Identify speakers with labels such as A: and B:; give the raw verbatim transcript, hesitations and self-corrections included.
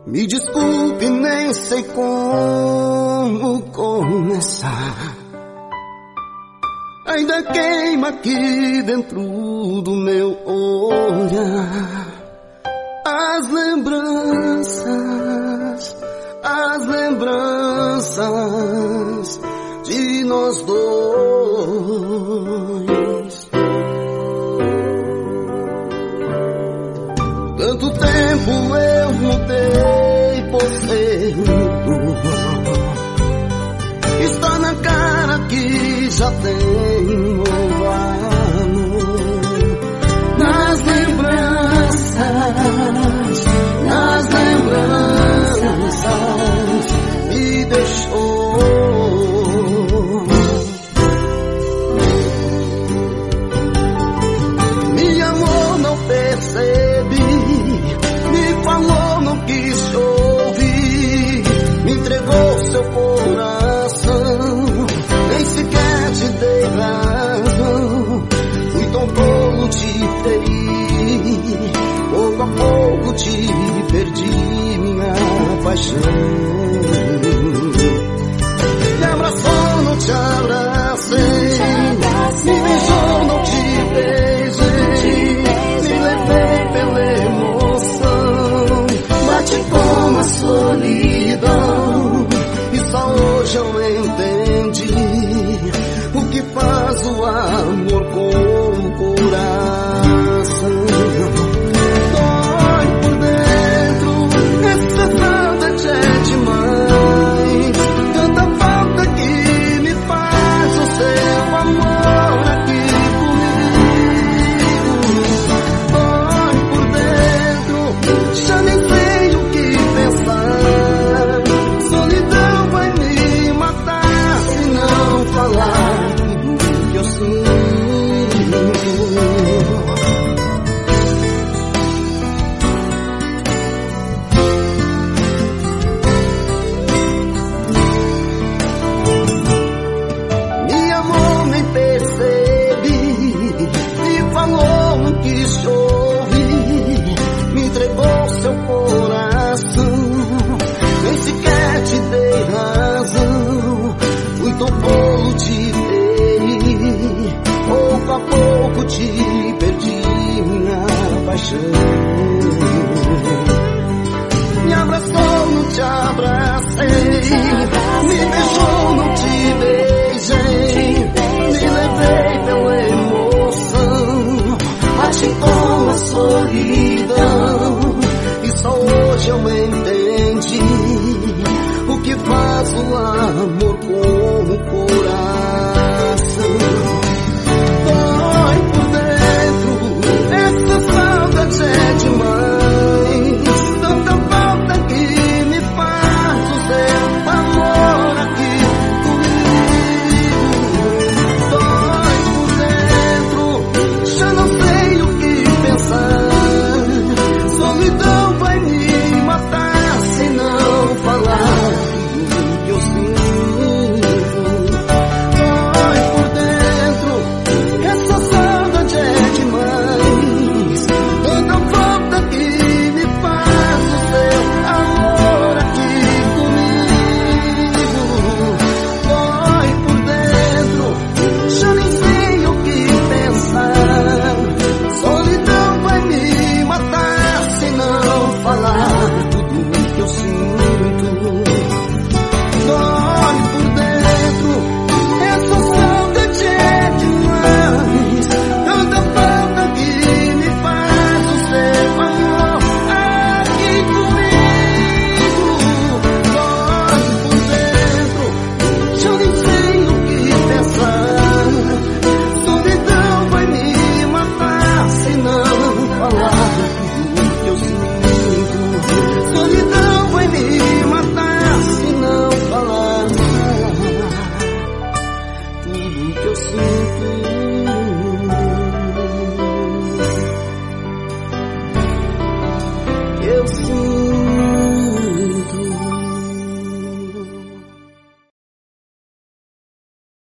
A: Me desculpe, nem sei como começar. Ainda queima aqui dentro do meu olhar as lembranças, as lembranças de nós dois. Tanto tempo eu mudei por dentro, está na cara que já tenho valor. Nas lembranças, nas lembranças me deixou. Me amou, não percebi, me falou, não quis ouvir, me entregou seu coração, nem sequer te dei razão. Fui tão tolo, te feri, pouco a pouco te perdi, minha paixão. Me abraçou, não te abracei, me beijou, não te beijei, me levei pela emoção, bate como a solidão. E só hoje eu entendi o que faz o amor com o coração. Dói por dentro, essa saudade é demais, tanta falta que me faz o seu amor aqui comigo. Dói por dentro, já nem sei o que pensar, solidão vai me matar se não falar tudo que eu sinto. Me amou, nem percebi, me falou, não quis ouvir, me entregou seu coração, nem sequer te dei razão. Fui tão tolo, te feri, pouco a pouco te perdi, minha paixão. Me abraçou, não te abracei, me beijou, não te beijei, me levei pela emoção, bate como a solidão. E só hoje eu entendi o que faz o amor com